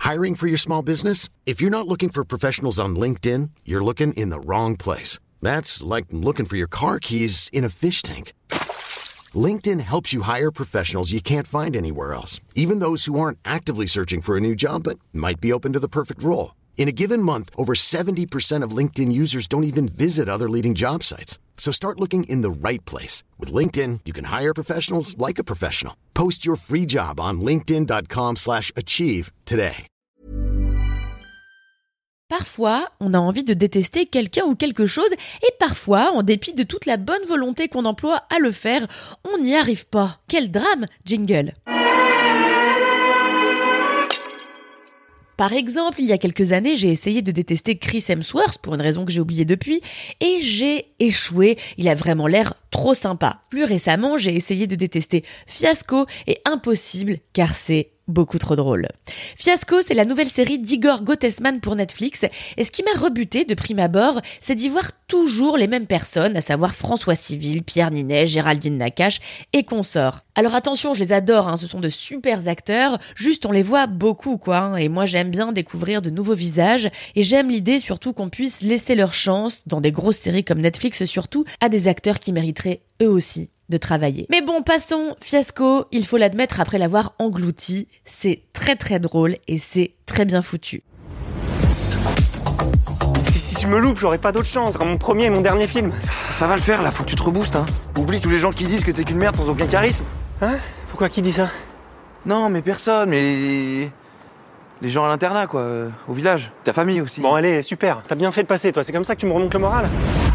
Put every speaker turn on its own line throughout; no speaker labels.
Hiring for your small business? If you're not looking for professionals on LinkedIn, you're looking in the wrong place. That's like looking for your car keys in a fish tank. LinkedIn helps you hire professionals you can't find anywhere else, even those who aren't actively searching for a new job but might be open to the perfect role. In a given month, over 70% of LinkedIn users don't even visit other leading job sites. So start looking in the right place. With LinkedIn, you can hire professionals like a professional. Post your free job on linkedin.com/achieve today.
Parfois, on a envie de détester quelqu'un ou quelque chose et parfois, en dépit de toute la bonne volonté qu'on emploie à le faire, on n'y arrive pas. Quel drame, jingle! Par exemple, il y a quelques années, j'ai essayé de détester Chris Hemsworth pour une raison que j'ai oubliée depuis et j'ai échoué. Il a vraiment l'air trop sympa. Plus récemment, j'ai essayé de détester Fiasco et impossible car c'est beaucoup trop drôle. Fiasco, c'est la nouvelle série d'Igor Gottesman pour Netflix et ce qui m'a rebuté de prime abord, c'est d'y voir toujours les mêmes personnes, à savoir François Civil, Pierre Ninet, Géraldine Nakache et consorts. Alors attention, je les adore, ce sont de super acteurs, juste on les voit beaucoup et moi j'aime bien découvrir de nouveaux visages et j'aime l'idée surtout qu'on puisse laisser leur chance, dans des grosses séries comme Netflix surtout, à des acteurs qui mériteraient eux aussi de travailler. Mais bon, passons, Fiasco, il faut l'admettre après l'avoir englouti, c'est très très drôle et c'est très bien foutu.
Si je me loupe, j'aurai pas d'autre chance, ce sera mon premier et mon dernier film.
Ça va le faire là, faut que tu te reboostes Oublie tous les gens qui disent que t'es qu'une merde sans aucun charisme.
Hein? Pourquoi qui dit ça?
Non mais personne, mais... les gens à l'internat au village, ta famille aussi.
Bon allez, super, t'as bien fait de passer toi, c'est comme ça que tu me remontes le moral?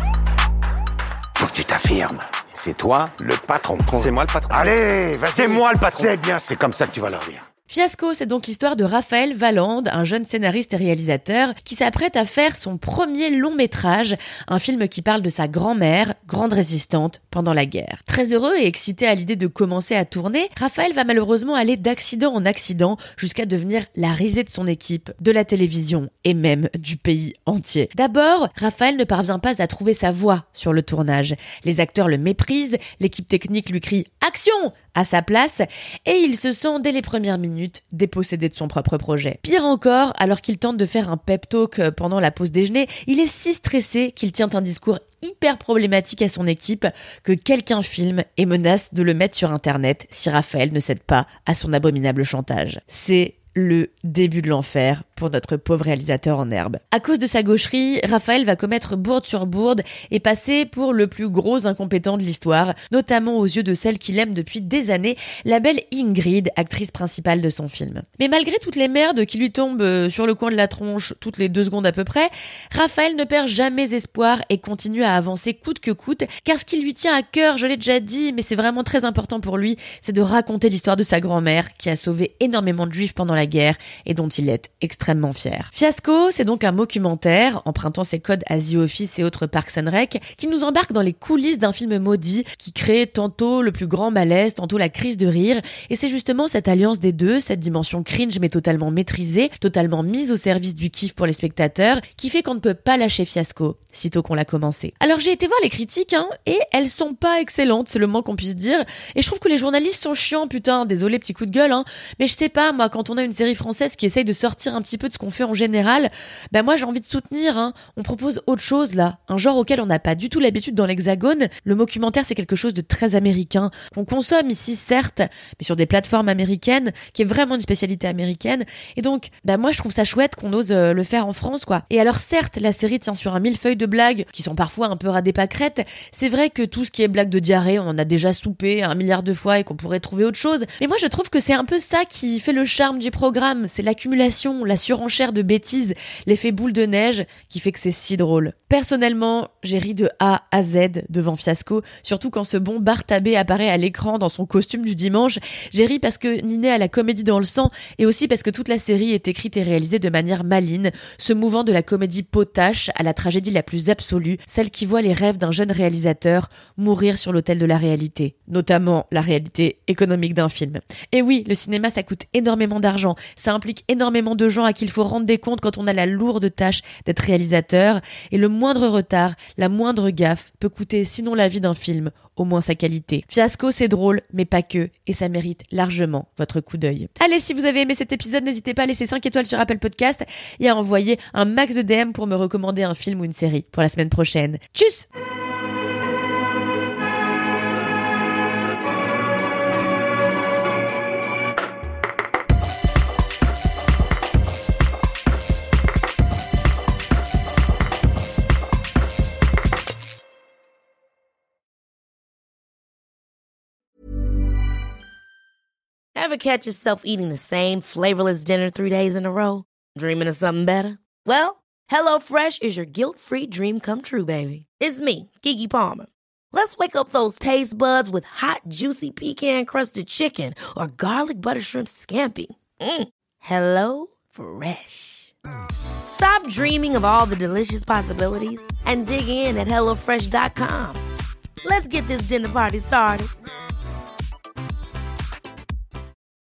Faut que tu t'affirmes. C'est toi le patron.
C'est moi le patron.
Allez, vas-y.
C'est moi le patron.
C'est bien, c'est comme ça que tu vas leur dire.
Fiasco, c'est donc l'histoire de Raphaël Valande, un jeune scénariste et réalisateur qui s'apprête à faire son premier long métrage, un film qui parle de sa grand-mère, grande résistante pendant la guerre. Très heureux et excité à l'idée de commencer à tourner, Raphaël va malheureusement aller d'accident en accident jusqu'à devenir la risée de son équipe, de la télévision et même du pays entier. D'abord, Raphaël ne parvient pas à trouver sa voix sur le tournage. Les acteurs le méprisent, l'équipe technique lui crie « Action !» à sa place et il se sent dès les premières minutes dépossédé de son propre projet. Pire encore, alors qu'il tente de faire un pep talk pendant la pause déjeuner, il est si stressé qu'il tient un discours hyper problématique à son équipe que quelqu'un filme et menace de le mettre sur internet si Raphaël ne cède pas à son abominable chantage. C'est le début de l'enfer pour notre pauvre réalisateur en herbe. À cause de sa gaucherie, Raphaël va commettre bourde sur bourde et passer pour le plus gros incompétent de l'histoire, notamment aux yeux de celle qu'il aime depuis des années, la belle Ingrid, actrice principale de son film. Mais malgré toutes les merdes qui lui tombent sur le coin de la tronche toutes les 2 secondes à peu près, Raphaël ne perd jamais espoir et continue à avancer coûte que coûte, car ce qui lui tient à cœur, je l'ai déjà dit, mais c'est vraiment très important pour lui, c'est de raconter l'histoire de sa grand-mère qui a sauvé énormément de juifs pendant la guerre et dont il est extrêmement fier. Fiasco, c'est donc un documentaire, empruntant ses codes à The Office et autres Parks and Rec, qui nous embarque dans les coulisses d'un film maudit qui crée tantôt le plus grand malaise, tantôt la crise de rire, et c'est justement cette alliance des deux, cette dimension cringe mais totalement maîtrisée, totalement mise au service du kiff pour les spectateurs, qui fait qu'on ne peut pas lâcher Fiasco, sitôt qu'on l'a commencé. Alors j'ai été voir les critiques, et elles sont pas excellentes, c'est le moins qu'on puisse dire, et je trouve que les journalistes sont chiants, putain, désolé petit coup de gueule, mais je sais pas, moi, quand on a une série française qui essaye de sortir un petit peu de ce qu'on fait en général, moi j'ai envie de soutenir, on propose autre chose là, un genre auquel on n'a pas du tout l'habitude dans l'Hexagone. Le documentaire c'est quelque chose de très américain, qu'on consomme ici certes, mais sur des plateformes américaines, qui est vraiment une spécialité américaine, et donc moi je trouve ça chouette qu'on ose le faire en France Et alors certes, la série tient sur un millefeuille de blagues, qui sont parfois un peu ras des pâquerettes, c'est vrai que tout ce qui est blague de diarrhée, on en a déjà soupé 1 milliard de fois et qu'on pourrait trouver autre chose, mais moi je trouve que c'est un peu ça qui fait le charme du programme, c'est l'accumulation, la surenchère de bêtises, l'effet boule de neige qui fait que c'est si drôle. Personnellement, j'ai ri de A à Z devant Fiasco, surtout quand ce bon Bartabé apparaît à l'écran dans son costume du dimanche. J'ai ri parce que Ninet a la comédie dans le sang et aussi parce que toute la série est écrite et réalisée de manière maligne, se mouvant de la comédie potache à la tragédie la plus absolue, celle qui voit les rêves d'un jeune réalisateur mourir sur l'autel de la réalité, notamment la réalité économique d'un film. Et oui, le cinéma ça coûte énormément d'argent, ça implique énormément de gens à qui il faut rendre des comptes quand on a la lourde tâche d'être réalisateur, et le moindre retard, La moindre gaffe peut coûter sinon la vie d'un film, au moins sa qualité. Fiasco, c'est drôle, mais pas que, et ça mérite largement votre coup d'œil. Allez, si vous avez aimé cet épisode, n'hésitez pas à laisser 5 étoiles sur Apple Podcast et à envoyer un max de DM pour me recommander un film ou une série pour la semaine prochaine. Tchuss!
Ever catch yourself eating the same flavorless dinner 3 days in a row? Dreaming of something better? Well, HelloFresh is your guilt-free dream come true, baby. It's me, Keke Palmer. Let's wake up those taste buds with hot, juicy pecan-crusted chicken or garlic butter shrimp scampi. Hello Fresh. Stop dreaming of all the delicious possibilities and dig in at HelloFresh.com. Let's get this dinner party started.